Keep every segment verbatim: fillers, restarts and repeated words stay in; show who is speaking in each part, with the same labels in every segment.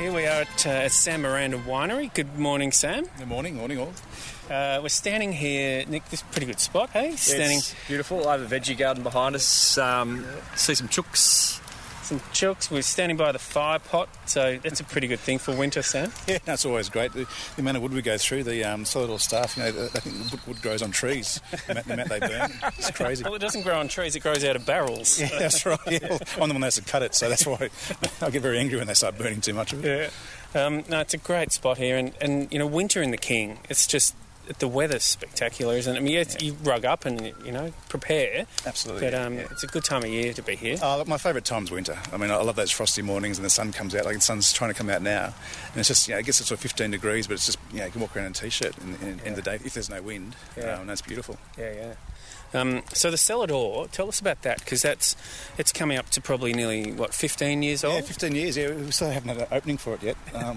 Speaker 1: Here we are at, uh, at Sam Miranda Winery. Good morning, Sam.
Speaker 2: Good morning, morning all.
Speaker 1: Uh, we're standing here, Nick, this is a pretty good spot, hey? Standing...
Speaker 3: It's beautiful. I have a veggie garden behind us. Um, see some chooks.
Speaker 1: Some chooks. We're standing by the fire pot, so that's a pretty good thing for winter, Sam.
Speaker 2: Yeah, that's always great. The, the amount of wood we go through, the um, solid oil staff, you know, I think the wood grows on trees. The amount, the amount they burn, it's crazy.
Speaker 1: Well, it doesn't grow on trees, it grows out of barrels.
Speaker 2: Yeah, that's right. Yeah. Well, I'm the one that has to cut it, so that's why I get very angry when they start burning too much of it.
Speaker 1: Yeah. Um, no, it's a great spot here, and, and, you know, winter in the King, it's just... The weather's spectacular, isn't it? I mean, yeah, you rug up and, you know, prepare.
Speaker 2: Absolutely.
Speaker 1: But um,
Speaker 2: yeah.
Speaker 1: it's a good time of year to be here.
Speaker 2: Uh, look, my favourite time's winter. I mean, I love those frosty mornings and the sun comes out. Like, the sun's trying to come out now. And it's just, you know, it gets to sort of fifteen degrees, but it's just, you know, you can walk around in a T-shirt in, in,
Speaker 1: yeah.
Speaker 2: in the day if there's no wind.
Speaker 1: Yeah.
Speaker 2: Um, and that's beautiful.
Speaker 1: Yeah, yeah. Um, so the cellar door, tell us about that, because that's it's coming up to probably nearly, what, fifteen years old?
Speaker 2: Yeah, fifteen years, yeah. We still haven't had an opening for it yet. Um,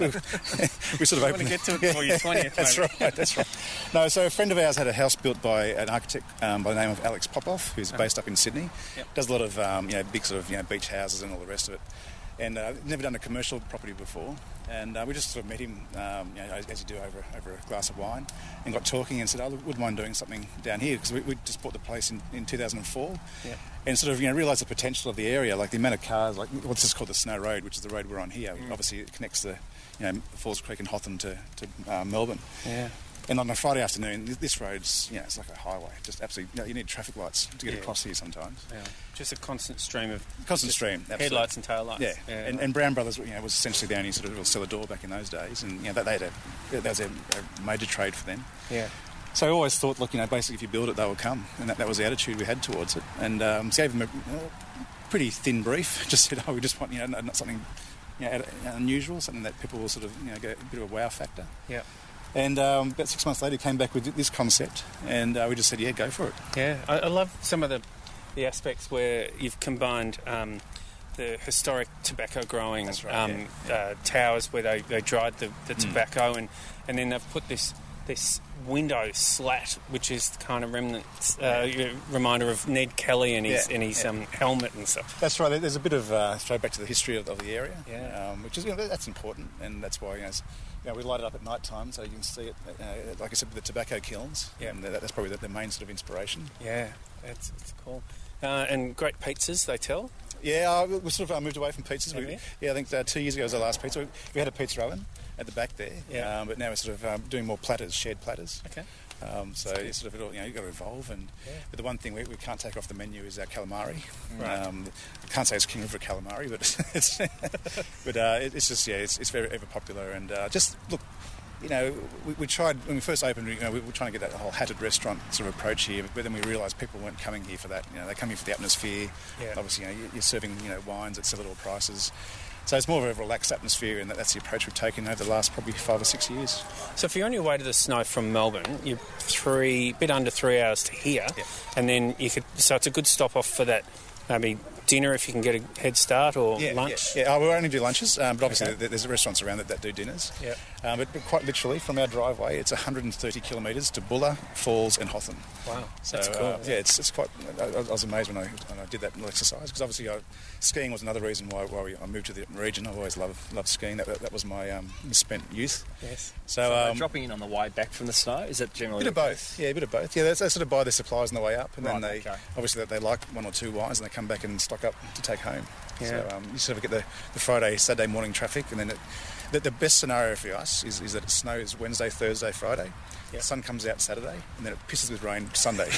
Speaker 2: we sort of opened
Speaker 1: to get to it before your twentieth,
Speaker 2: That's
Speaker 1: maybe.
Speaker 2: right, that's right. No, so a friend of ours had a house built by an architect um, by the name of Alex Popoff, who's
Speaker 1: Oh.
Speaker 2: based up in Sydney.
Speaker 1: Yep.
Speaker 2: Does a lot of um, you know, big sort of you know, beach houses and all the rest of it. And uh, never done a commercial property before, and uh, we just sort of met him, um, you know, as, as you do over over a glass of wine, and got talking and said, "I wouldn't mind doing something down here," because we, we just bought the place in, in two thousand four,
Speaker 1: Yeah.
Speaker 2: and sort of you know realised the potential of the area, like the amount of cars, like what's this called the Snow Road, which is the road we're on here.
Speaker 1: Mm.
Speaker 2: Obviously, it connects the you know Falls Creek and Hotham to to uh, Melbourne.
Speaker 1: Yeah.
Speaker 2: And on a Friday afternoon, this road's, you know, it's like a highway. Just absolutely, you know, you need traffic lights to get
Speaker 1: Yeah.
Speaker 2: across here sometimes.
Speaker 1: Yeah. Just a constant stream of...
Speaker 2: Constant stream, absolutely.
Speaker 1: Headlights and taillights.
Speaker 2: Yeah,
Speaker 1: yeah.
Speaker 2: and, and Brown Brothers, you know, was essentially the only sort of cellar door back in those days, and you know, they had a, that was a, a major trade for them.
Speaker 1: Yeah.
Speaker 2: So I always thought, look, you know, basically if you build it, they will come, and that, that was the attitude we had towards it. And um, so gave them a uh, pretty thin brief. Just said, oh, we just want, you know, not something, you know, unusual, something that people will sort of, you know, get a bit of a wow factor.
Speaker 1: Yeah.
Speaker 2: And um, about six months later, he came back with this concept, and uh, we just said, yeah, go for it.
Speaker 1: Yeah, I, I love some of the the aspects where you've combined um, the historic tobacco growing
Speaker 2: That's right,
Speaker 1: um,
Speaker 2: yeah, yeah.
Speaker 1: Uh, towers where they, they dried the, the
Speaker 2: Mm.
Speaker 1: tobacco, and, and then they've put this this window slat, which is the kind of remnant uh, reminder of Ned Kelly and his
Speaker 2: Yeah,
Speaker 1: and his
Speaker 2: yeah.
Speaker 1: um, helmet and stuff.
Speaker 2: That's right. There's a bit of uh, throwback to the history of, of the area,
Speaker 1: Yeah.
Speaker 2: um, which is, you know, that's important, and that's why, you know, it's, you know, we light it up at night time so you can see it, uh, like I said, with the tobacco kilns.
Speaker 1: Yeah.
Speaker 2: And that, that's probably the, the main sort of inspiration.
Speaker 1: Yeah, it's, it's cool. Uh, and great pizzas, they tell.
Speaker 2: Yeah, uh, we we sort of uh, moved away from pizzas.
Speaker 1: Have
Speaker 2: We,
Speaker 1: you?
Speaker 2: yeah, I think uh, two years ago was our last pizza. We, we had a pizza oven at the back there,
Speaker 1: Yeah.
Speaker 2: um, but now we're sort of um, doing more platters, shared platters.
Speaker 1: Okay.
Speaker 2: Um, so it's sort of, you know, you've got to evolve, and
Speaker 1: Yeah.
Speaker 2: but the one thing we, we can't take off the menu is our calamari.
Speaker 1: Right.
Speaker 2: Um, I can't say it's king river calamari, but it's but uh, it, it's just yeah, it's, it's very ever popular, and uh, just look, you know, we, we tried when we first opened. You know, we were trying to get that whole hatted restaurant sort of approach here, but then we realised people weren't coming here for that. You know, they come here for the atmosphere.
Speaker 1: Yeah.
Speaker 2: Obviously, you know, you're serving you know wines at cellar door prices. So it's more of a relaxed atmosphere, and that's the approach we've taken over the last probably five or six years.
Speaker 1: So if you're on your way to the snow from Melbourne, you're three, bit under three hours to here,
Speaker 2: Yeah.
Speaker 1: and then you could. So it's a good stop off for that, maybe dinner if you can get a head start, or
Speaker 2: Yeah,
Speaker 1: lunch.
Speaker 2: Yeah, yeah. Oh, we only do lunches, um, but obviously
Speaker 1: Okay.
Speaker 2: there- there's restaurants around that, that do dinners.
Speaker 1: Yeah.
Speaker 2: Um, but, but quite literally, from our driveway, it's one hundred thirty kilometres to Bulla, Falls and Hotham.
Speaker 1: Wow,
Speaker 2: So,
Speaker 1: that's cool.
Speaker 2: uh, yeah, it's, it's quite... I, I was amazed when I, when I did that little exercise, because obviously I, skiing was another reason why, why we, I moved to the region. I've always loved, loved skiing. That, that, that was my um, misspent youth.
Speaker 1: Yes.
Speaker 2: So,
Speaker 3: So uh,
Speaker 2: um,
Speaker 3: dropping in on the way back from the snow, is that
Speaker 2: a
Speaker 3: generally...
Speaker 2: bit of both. Yeah, a bit of both. Yeah, they, they sort of buy their supplies on the way up, and then
Speaker 3: Right,
Speaker 2: they...
Speaker 3: okay.
Speaker 2: Obviously, they, they like one or two wines, and they come back and stock up to take home.
Speaker 1: Yeah.
Speaker 2: So um, you sort of get the, the Friday, Saturday morning traffic, and then it, the, the best scenario for us is, is that it snows Wednesday, Thursday, Friday.
Speaker 1: Yeah.
Speaker 2: The sun comes out Saturday, and then it pisses with rain Sunday.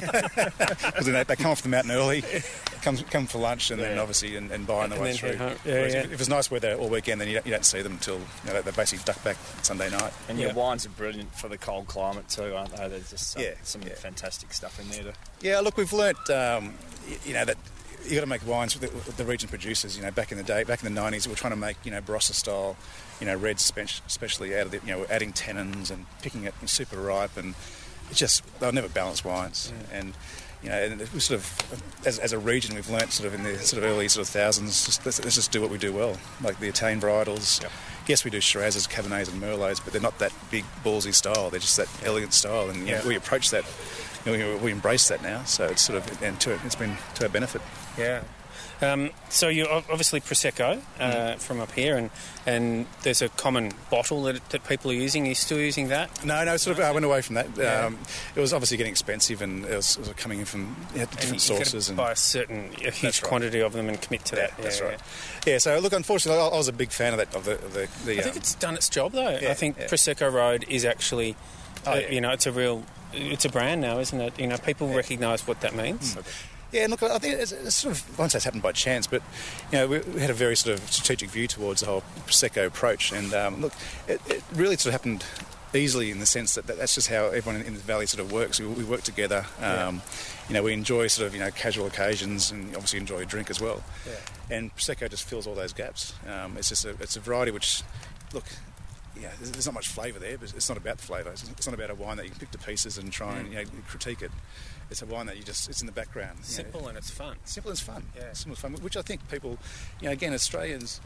Speaker 2: Because then they, they come off the mountain early, come come for lunch, and then
Speaker 1: Yeah.
Speaker 2: obviously and, and buy on the
Speaker 1: And
Speaker 2: way
Speaker 1: then
Speaker 2: through.
Speaker 1: head home. Yeah,
Speaker 2: Whereas
Speaker 1: yeah.
Speaker 2: If, if it's nice weather all weekend, then you don't, you don't see them until you know, they, they basically duck back Sunday night.
Speaker 3: And
Speaker 1: Yeah.
Speaker 3: your wines are brilliant for the cold climate too, aren't they? There's just some,
Speaker 2: Yeah,
Speaker 3: some
Speaker 2: yeah.
Speaker 3: fantastic stuff in there. To...
Speaker 2: Yeah, look, we've learnt, um, y- you know, that you got to make wines with the, with the region producers. You know, back in the day, back in the nineties, we were trying to make, you know, Barossa style, you know, reds, spe- especially out of the, you know, adding tannins and picking it super ripe, and it's just they'll never balance wines.
Speaker 1: Yeah.
Speaker 2: And you know, and we sort of, as, as a region, we've learnt sort of in the sort of early sort of thousands, just, let's, let's just do what we do well, like the Italian varietals.
Speaker 3: Yep.
Speaker 2: Yes, we do Shirazes, Cabernets, and Merlots, but they're not that big, ballsy style. They're just that elegant style, and you know,
Speaker 1: Yeah.
Speaker 2: we approach that. You know, we, we embrace that now, so it's sort of and to, it's been to our benefit.
Speaker 1: Yeah. Um, so you're ob- obviously Prosecco uh, mm. from up here, and, and there's a common bottle that, that people are using. Are you still using that?
Speaker 2: No, no, sort of. I went away from that.
Speaker 1: Yeah.
Speaker 2: Um, it was obviously getting expensive, and it was, it was coming in from yeah, different
Speaker 1: and
Speaker 2: sources.
Speaker 1: And
Speaker 2: and
Speaker 1: buy a certain a huge
Speaker 2: right.
Speaker 1: quantity of them and commit to
Speaker 2: yeah,
Speaker 1: that.
Speaker 2: That's
Speaker 1: yeah,
Speaker 2: right. Yeah. yeah. So look, unfortunately, I, I was a big fan of that. Of the, of the, the
Speaker 1: I think
Speaker 2: um,
Speaker 1: it's done its job though.
Speaker 2: Yeah,
Speaker 1: I think
Speaker 2: yeah.
Speaker 1: Prosecco Road is actually,
Speaker 2: Oh,
Speaker 1: uh,
Speaker 2: yeah.
Speaker 1: you know, it's a real, it's a brand now, isn't it? You know, people
Speaker 2: Yeah.
Speaker 1: recognise what that means.
Speaker 2: Mm. Yeah, and look, I think it's, it's sort of, I won't say it's happened by chance, but, you know, we, we had a very sort of strategic view towards the whole Prosecco approach, and um, look, it, it really sort of happened easily in the sense that, that that's just how everyone in, in the valley sort of works. We, we work together, um,
Speaker 1: Yeah.
Speaker 2: you know, we enjoy sort of, you know, casual occasions, and obviously enjoy a drink as well.
Speaker 1: Yeah.
Speaker 2: And Prosecco just fills all those gaps. Um, it's just a, it's a variety which, look, yeah, there's, there's not much flavour there, but it's not about the flavour. It's, it's not about a wine that you can pick to pieces and try and, you know, critique it. It's a wine that you just, it's in the background. you
Speaker 1: Simple
Speaker 2: know.
Speaker 1: and it's fun.
Speaker 2: Simple and it's fun.
Speaker 1: Yeah.
Speaker 2: Simple and fun, which I think people, you know, again, Australians'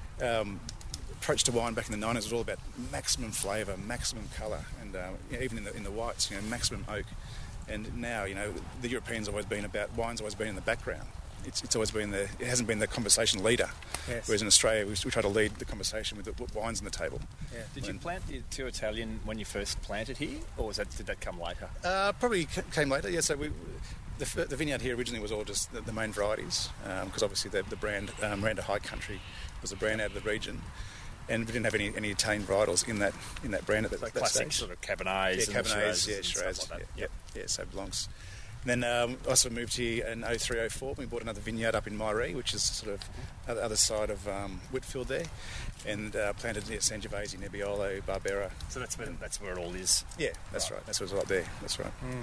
Speaker 2: um, approach to wine back in the nineties was all about maximum flavour, maximum colour, and uh, you know, even in the in the whites, you know, maximum oak. And now, you know, the Europeans always been about wine's always been in the background. It's, it's always been the, it hasn't been the conversation leader.
Speaker 1: Yes.
Speaker 2: Whereas in Australia, we, we try to lead the conversation with the with wines on the table.
Speaker 1: Yeah.
Speaker 3: Did you
Speaker 2: And-
Speaker 3: plant the two Italian when you first planted here, or was that did that come later?
Speaker 2: Uh, probably c- came later. Yeah, so we, the, f- the vineyard here originally was all just the, the main varieties, because um, obviously the, the brand um, Miranda High Country was a brand out of the region, and we didn't have any, any Italian varietals in that in that brand at that,
Speaker 3: Like
Speaker 2: that
Speaker 3: classic
Speaker 2: stage.
Speaker 3: sort of Cabernets,
Speaker 2: Yeah,
Speaker 3: and
Speaker 2: Cabernets,
Speaker 3: Shirazes
Speaker 2: yeah,
Speaker 3: and
Speaker 2: Shiraz,
Speaker 3: stuff like that.
Speaker 2: yeah, yeah, so it belongs. And then um, I also moved here in oh three oh four. We bought another vineyard up in Myree, which is sort of the other, other side of um, Whitfield there, and uh, planted yeah, Sangiovese, Nebbiolo, Barbera.
Speaker 3: So that's where that's where it all is.
Speaker 2: Yeah, that's right. That's what's right there. That's right.
Speaker 1: Mm.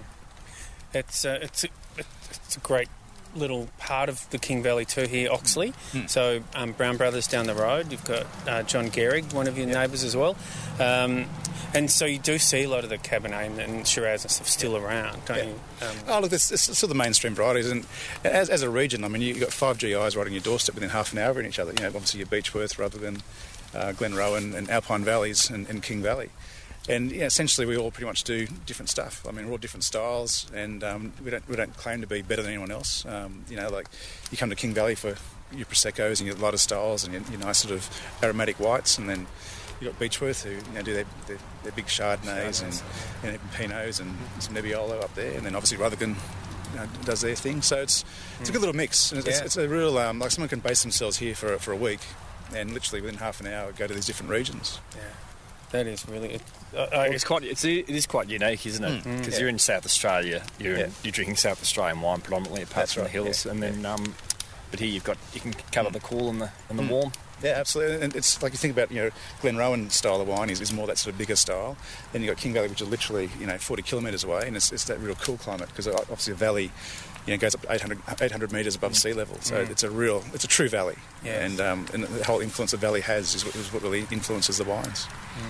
Speaker 1: It's uh, it's a, it's a great little part of the King Valley too here, Oxley.
Speaker 2: Mm.
Speaker 1: So um, Brown Brothers down the road. You've got uh, John Gehrig, one of your
Speaker 2: Yep.
Speaker 1: neighbours as well. Um, and so you do see a lot of the Cabernet and, and Shiraz and stuff still around, don't
Speaker 2: Yeah.
Speaker 1: you? Um,
Speaker 2: Oh, look, it's, it's still the mainstream varieties, and as, as a region, I mean, you've got five G Is right on your doorstep within half an hour of each other. You know, obviously your Beechworth, rather than uh, Glenrowan and Alpine Valleys and, and King Valley. And yeah, essentially, we all pretty much do different stuff. I mean, we're all different styles, and um, we don't we don't claim to be better than anyone else. Um, you know, like you come to King Valley for your Proseccos and your lighter styles and your, your nice sort of aromatic whites, and then you've got Beechworth who you know do their, their, their big Chardonnays,
Speaker 1: Chardonnays.
Speaker 2: and, and Pinots and some Nebbiolo up there, and then obviously Rutherglen you know, does their thing. So it's it's a good little mix. And it's,
Speaker 1: Yeah.
Speaker 2: it's a real um, like someone can base themselves here for for a week, and literally within half an hour go to these different regions.
Speaker 1: yeah, that is really. It, uh,
Speaker 3: Well,
Speaker 1: I,
Speaker 3: it's quite it is quite unique, isn't it?
Speaker 2: Mm.
Speaker 3: Because
Speaker 2: Yeah.
Speaker 3: you're in South Australia, you're
Speaker 2: Yeah.
Speaker 3: you're drinking South Australian wine predominantly, apart
Speaker 2: That's
Speaker 3: from
Speaker 2: right,
Speaker 3: the hills,
Speaker 2: yeah.
Speaker 3: and then um, but here you've got you can cover the cool and the and the
Speaker 2: Mm.
Speaker 3: warm.
Speaker 2: Yeah, absolutely. And it's like you think about, you know, Glenrowan style of wine is, is more that sort of bigger style. Then you've got King Valley, which is literally, you know, forty kilometres away, and it's, it's that real cool climate because obviously the valley, you know, goes up to eight hundred, eight hundred metres above sea level. So
Speaker 1: Mm.
Speaker 2: it's a real, it's a true valley.
Speaker 1: Yes.
Speaker 2: And, um, and the whole influence the valley has is what, is what really influences the wines.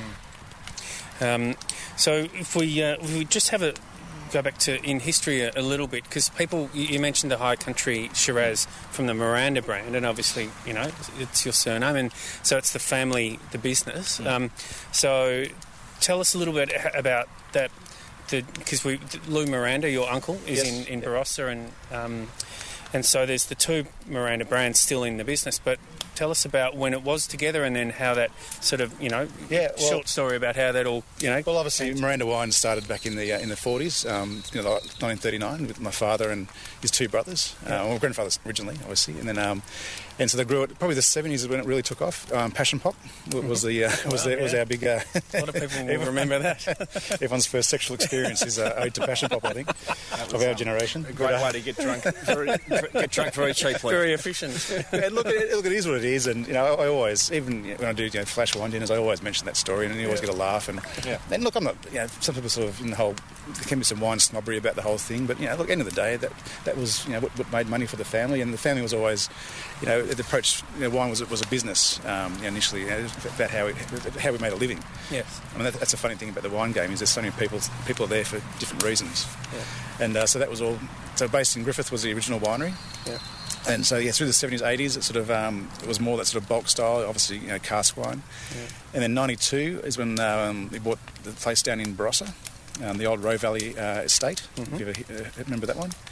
Speaker 1: Um, so if we uh, if we just have a go back to in history a, a little bit, because people you, you mentioned the High Country Shiraz from the Miranda brand, and obviously you know it's your surname, and so it's the family, the business.
Speaker 2: Mm.
Speaker 1: Um, so tell us a little bit h- about that, because we Lou Miranda, your uncle, is
Speaker 2: Yes.
Speaker 1: in in
Speaker 2: Yep.
Speaker 1: Barossa, and um, and so there's the two Miranda brands still in the business, but. Tell us about when it was together, and then how that sort of, you know,
Speaker 2: Yeah, well-
Speaker 1: short story about how that all, you know.
Speaker 2: Well, obviously, Miranda Wine started back in the uh, in the forties, um, you know, like nineteen thirty-nine, with my father and his two brothers.
Speaker 1: Yeah.
Speaker 2: Uh, well, my grandfather originally, obviously, and then um, and so they grew it. Probably the seventies is when it really took off. Um, Passion Pop was the uh, was
Speaker 1: Wow,
Speaker 2: the, was
Speaker 1: yeah.
Speaker 2: our big. Uh,
Speaker 1: A lot of people will remember that.
Speaker 2: everyone's first sexual experience is uh, owed to Passion Pop, I think, of our generation.
Speaker 3: A great way to get drunk, very, get drunk very cheaply.
Speaker 1: Very efficient.
Speaker 2: And look, it, look, it is what it is, and you know, I, I always, even when I do you know, flash wine dinners, I always mention that story, and you always
Speaker 1: Yeah.
Speaker 2: get a laugh. And
Speaker 3: Yeah.
Speaker 2: and look, I'm not, you know, some people sort of in the whole, there can be some wine snobbery about the whole thing, but you know, look, end of the day, that that was you know what, what made money for the family, and the family was always, you know, the approach, you know, wine was was a business um, you know, initially, you know, about how we how we made a living.
Speaker 1: Yes.
Speaker 2: I mean, that, that's a funny thing about the wine game is there's so many people people are there for different reasons,
Speaker 1: Yeah.
Speaker 2: and uh, so that was all. So based in Griffith was the original winery.
Speaker 1: Yeah.
Speaker 2: And so, yeah, through the seventies, eighties, it sort of um, it was more that sort of bulk style, obviously, you know, cask wine.
Speaker 1: Yeah.
Speaker 2: And then ninety-two is when um, we bought the place down in Barossa, um, the old Roe Valley uh, estate.
Speaker 1: Mhm.
Speaker 2: If you ever uh, remember that one?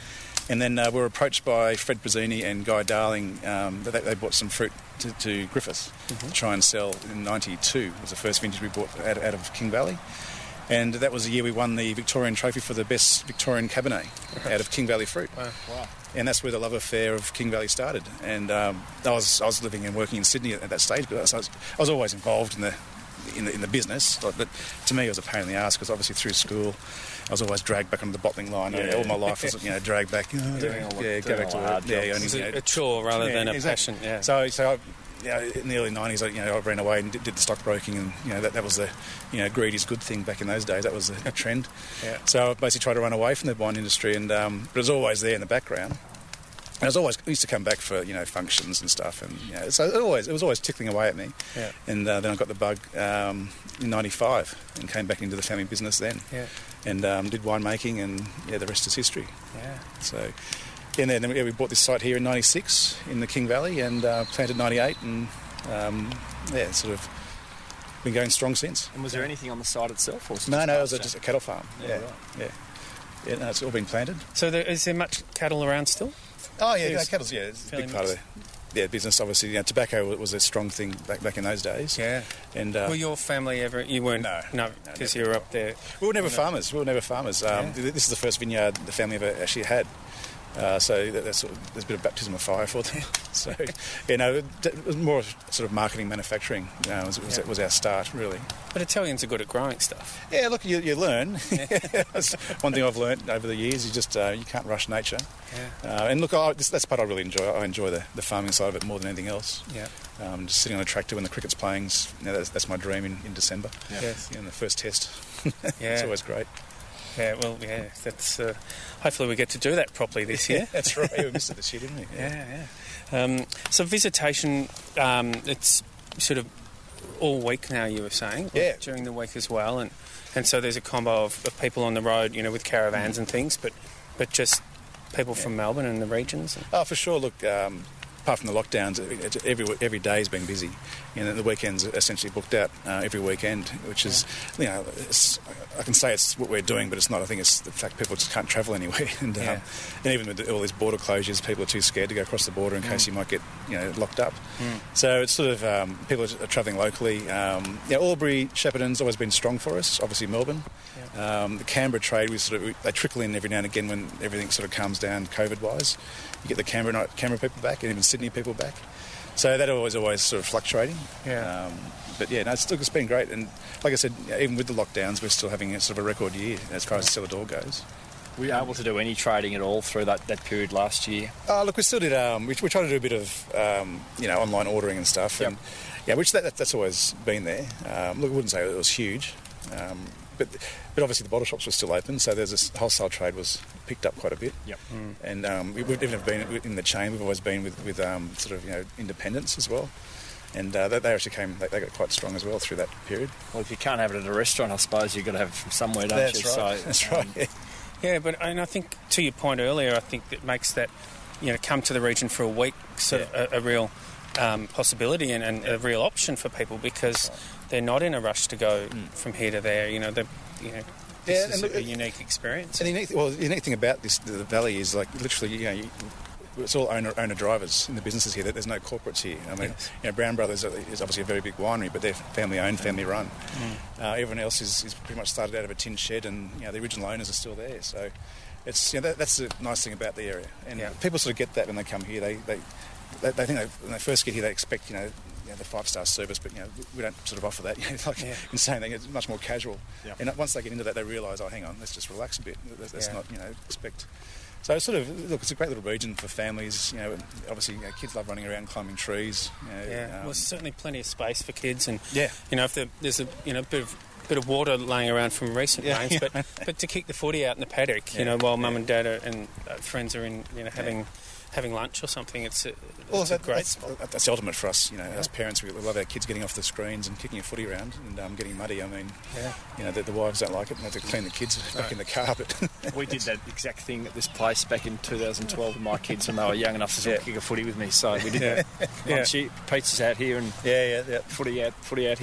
Speaker 2: And then uh, we were approached by Fred Brazzini and Guy Darling. Um, they, they bought some fruit to, to Griffith mm-hmm. to try and sell in ninety-two. It was the first vintage we bought out, out of King Valley. And that was the year we won the Victorian Trophy for the best Victorian Cabernet out of King Valley fruit.
Speaker 1: Wow. Wow.
Speaker 2: And that's where the love affair of King Valley started. And um, I was I was living and working in Sydney at, at that stage, but I was, I was always involved in the in the, in the business. But to me, it was a pain in the arse because obviously through school, I was always dragged back onto the bottling line. Yeah. All my life was, you know, dragged back. You know,
Speaker 3: doing all
Speaker 2: yeah,
Speaker 3: the,
Speaker 2: go back to work. Yeah,
Speaker 1: only, you know, a chore rather
Speaker 2: yeah,
Speaker 1: than a
Speaker 2: exactly.
Speaker 1: passion. Yeah.
Speaker 2: So, so I, you know, in the early nineties, I, you know, I ran away and did, did the stockbroking, and you know that, that was the, you know, greed is good thing back in those days. That was a, a trend.
Speaker 1: Yeah.
Speaker 2: So I basically tried to run away from the wine industry, and um, but it was always there in the background. And I was always I used to come back for, you know, functions and stuff, and you know, so it always it was always tickling away at me.
Speaker 1: Yeah.
Speaker 2: And uh, then I got the bug um, in ninety-five and came back into the family business then.
Speaker 1: Yeah.
Speaker 2: And um, did winemaking, and yeah, the rest is history.
Speaker 1: Yeah.
Speaker 2: So, and then yeah, we bought this site here in ninety-six in the King Valley, and uh, planted ninety-eight, and um, yeah, sort of been going strong since.
Speaker 3: And was there anything on the site itself? Or was it
Speaker 2: No,
Speaker 3: just
Speaker 2: no, it was a,
Speaker 3: pasture?
Speaker 2: just a cattle farm.
Speaker 3: Yeah,
Speaker 2: Yeah,
Speaker 3: right.
Speaker 2: yeah, yeah. No, it's all been planted.
Speaker 1: So there, is there much cattle around still?
Speaker 2: Oh yeah,
Speaker 1: It
Speaker 2: no,
Speaker 1: was
Speaker 2: cattle's yeah, it's a
Speaker 1: fairly
Speaker 2: big part of the yeah business. Obviously, you know, tobacco was a strong thing back back in those days.
Speaker 1: Yeah.
Speaker 2: And uh,
Speaker 1: Were your family ever... You weren't...
Speaker 2: No.
Speaker 1: No,
Speaker 2: No,
Speaker 1: because
Speaker 2: never.
Speaker 1: you were up there.
Speaker 2: we were never farmers. We were never farmers. Um,
Speaker 1: Yeah.
Speaker 2: th- This is the first vineyard the family ever actually had. Uh, so that, that's sort of, there's a bit of baptism of fire for them. So, you know, it, it was more sort of marketing, manufacturing. You know, was, was,
Speaker 1: Yeah.
Speaker 2: was our start really.
Speaker 1: But Italians are good at growing stuff.
Speaker 2: Yeah, look, you, you learn. That's one thing I've learned over the years. You just uh, you can't rush nature.
Speaker 1: Yeah.
Speaker 2: Uh, and look, I, this, that's the part I really enjoy. I enjoy the, the farming side of it more than anything else.
Speaker 1: Yeah.
Speaker 2: Um, just sitting on a tractor when the cricket's playing, you know, that's, that's my dream in, in December.
Speaker 3: Yeah.
Speaker 1: Yes.
Speaker 2: You know, the first test.
Speaker 1: Yeah.
Speaker 2: It's always great.
Speaker 1: Yeah, well, yeah, that's... Uh, hopefully we get to do that properly this year.
Speaker 2: That's right. We missed it this year, didn't we?
Speaker 1: Yeah, yeah. Um, so visitation, um, it's sort of all week now, you were saying?
Speaker 2: Yeah.
Speaker 1: During the week as well, and, and so there's a combo of, of people on the road, you know, with caravans and things, but but just people from Melbourne and the regions. And...
Speaker 2: Oh, for sure. Look, um, apart from the lockdowns, it- it- every every day's been busy. You know, the weekends are essentially booked out uh, every weekend, which is, you know, it's, I can say it's what we're doing, but it's not. I think it's the fact people just can't travel anywhere, and um,
Speaker 1: Yeah.
Speaker 2: and even with all these border closures, people are too scared to go across the border in case you might get, you know, locked up.
Speaker 1: Mm.
Speaker 2: So it's sort of um, people are travelling locally. Um, yeah, Albury, Shepparton's always been strong for us. Obviously Melbourne. Um, the Canberra trade, we sort of we, they trickle in every now and again when everything sort of calms down COVID-wise. You get the Canberra night, Canberra people back, and even Sydney people back. So that always always sort of fluctuating.
Speaker 1: Yeah.
Speaker 2: Um, but yeah, no, it's, look, it's been great, and like I said, even with the lockdowns, we're still having a sort of a record year as far as cellar door goes.
Speaker 3: Were you able to do any trading at all through that, that period last year?
Speaker 2: Oh, look, we still did. Um, we, we tried to do a bit of, um, you know, online ordering and stuff, and yeah, which that, that, that's always been there. Um, look, I wouldn't say it was huge, um, but but obviously the bottle shops were still open, so there's this wholesale trade was picked up quite a bit.
Speaker 3: Yep.
Speaker 2: And um, we, we've never been in the chain. We've always been with, with um, sort of, you know, independents as well. And uh, they, they actually came. They, they got quite strong as well through that period.
Speaker 3: Well, if you can't have it at a restaurant, I suppose you've got to have it from somewhere, don't
Speaker 2: That's
Speaker 3: you?
Speaker 2: right.
Speaker 3: So,
Speaker 2: That's
Speaker 3: um,
Speaker 2: right. Yeah.
Speaker 1: Yeah, but and I think to your point earlier, I think that makes that, you know, come to the region for a week sort
Speaker 2: Yeah.
Speaker 1: of a, a real um, possibility and, and a real option for people because they're not in a rush to go from here to there. You know, they, you know, this
Speaker 2: Yeah,
Speaker 1: is
Speaker 2: and look,
Speaker 1: a
Speaker 2: it-
Speaker 1: unique experience.
Speaker 2: And the unique, well, the unique thing about this, the valley, is like literally, you know, you, it's all owner owner drivers in the businesses here. There's no corporates here. I mean,
Speaker 1: Yes.
Speaker 2: you know, Brown Brothers is obviously a very big winery, but they're family owned, family run.
Speaker 1: Mm.
Speaker 2: Uh, everyone else is, is pretty much started out of a tin shed, and you know the original owners are still there. So it's you know that, that's the nice thing about the area, and
Speaker 1: Yeah.
Speaker 2: people sort of get that when they come here. They they they, they think they, when they first get here, they expect you know. You know, the five-star service, but you know we don't sort of offer that. You know, like
Speaker 1: Yeah.
Speaker 2: insane thing. It's much more casual.
Speaker 3: Yeah.
Speaker 2: And once they get into that, they realise, oh, hang on, let's just relax a bit. Let's, let's
Speaker 1: Yeah.
Speaker 2: not, you know, expect. So it's sort of look, it's a great little region for families. You know, obviously, you know, kids love running around, climbing trees. You know,
Speaker 1: Yeah,
Speaker 2: um,
Speaker 1: well, there's certainly plenty of space for kids, and
Speaker 2: Yeah.
Speaker 1: you know, if there, there's a you know bit of bit of water laying around from recent
Speaker 2: Yeah.
Speaker 1: rains, but but to kick the footy out in the paddock, you
Speaker 2: Yeah.
Speaker 1: know, while mum
Speaker 2: Yeah.
Speaker 1: and dad are, and uh, friends are in, you know, having having lunch or something, it's a,
Speaker 2: Well,
Speaker 1: it's a
Speaker 2: that,
Speaker 1: great
Speaker 2: that's,
Speaker 1: spot.
Speaker 2: that's the ultimate for us. You know, as parents, we love our kids getting off the screens and kicking a footy around and um, getting muddy. I mean,
Speaker 1: Yeah.
Speaker 2: you know, the, the wives don't like it, and they have to clean the kids back in the car. But
Speaker 3: we did that exact thing at this place back in two thousand twelve with my kids when they were young enough to sort of
Speaker 2: Yeah.
Speaker 3: kick a footy with me. So we did
Speaker 1: Yeah.
Speaker 3: that.
Speaker 1: Yeah.
Speaker 3: Lunch here, pizzas out here, and
Speaker 2: yeah, yeah, yeah.
Speaker 3: footy out, footy out here.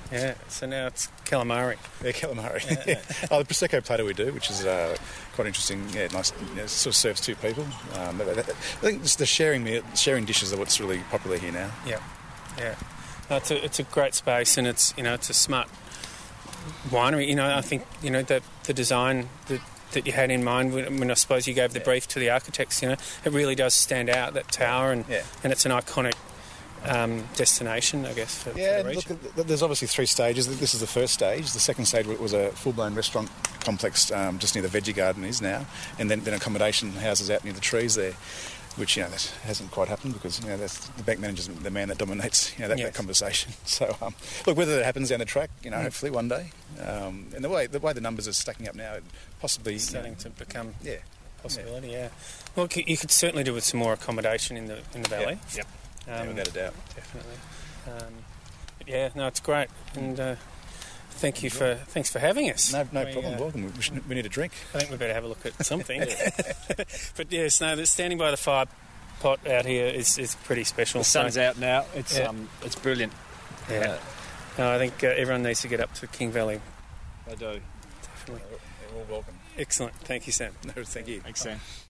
Speaker 1: Yeah, so now it's calamari.
Speaker 2: Yeah, calamari.
Speaker 1: Yeah, yeah.
Speaker 2: Oh, the prosecco platter we do, which is uh, quite interesting. Yeah, nice. You know, sort of serves two people. Um, but I think just the sharing meal, sharing dishes are what's really popular here now.
Speaker 1: Yeah, yeah. No, it's a it's a great space, and it's you know it's a smart winery. You know, I think you know that the design that that you had in mind when, when I suppose you gave the
Speaker 2: Yeah.
Speaker 1: brief to the architects. You know, it really does stand out, that tower, and
Speaker 2: Yeah.
Speaker 1: and it's an iconic um, destination, I guess. For,
Speaker 2: Yeah,
Speaker 1: for the region.
Speaker 2: look, there's obviously three stages. This is the first stage. The second stage was a full-blown restaurant complex um, just near the veggie garden is now, and then, then accommodation houses out near the trees there, which, you know, that hasn't quite happened because, you know, that's the bank manager's the man that dominates, you know, that,
Speaker 1: Yes.
Speaker 2: that conversation. So, um, look, whether that happens down the track, you know,
Speaker 1: Mm.
Speaker 2: hopefully one day. Um, and the way the way the numbers are stacking up now, possibly...
Speaker 1: It's
Speaker 2: you know,
Speaker 1: starting to become
Speaker 2: yeah.
Speaker 1: a possibility. Yeah. Well, c- you could certainly do with some more accommodation in the in the valley.
Speaker 2: Yep.
Speaker 1: Um,
Speaker 2: Yeah, without a doubt.
Speaker 1: Definitely. Um, but yeah, no, it's great, and uh, thank you for thanks for having us.
Speaker 2: No, no
Speaker 1: We,
Speaker 2: problem.
Speaker 1: uh,
Speaker 2: Welcome. We, should, we need a drink.
Speaker 1: I think we better have a look at something. But yes, no, the standing by the fire pot out here is, is pretty special.
Speaker 3: The sun's
Speaker 1: So,
Speaker 3: out now. It's
Speaker 1: Yeah.
Speaker 3: um, it's brilliant.
Speaker 1: Yeah. No, I think uh, everyone needs to get up to King Valley.
Speaker 3: I do.
Speaker 1: Definitely.
Speaker 2: You're all welcome.
Speaker 1: Excellent. Thank you, Sam.
Speaker 2: No, thank you.
Speaker 3: Thanks, Sam.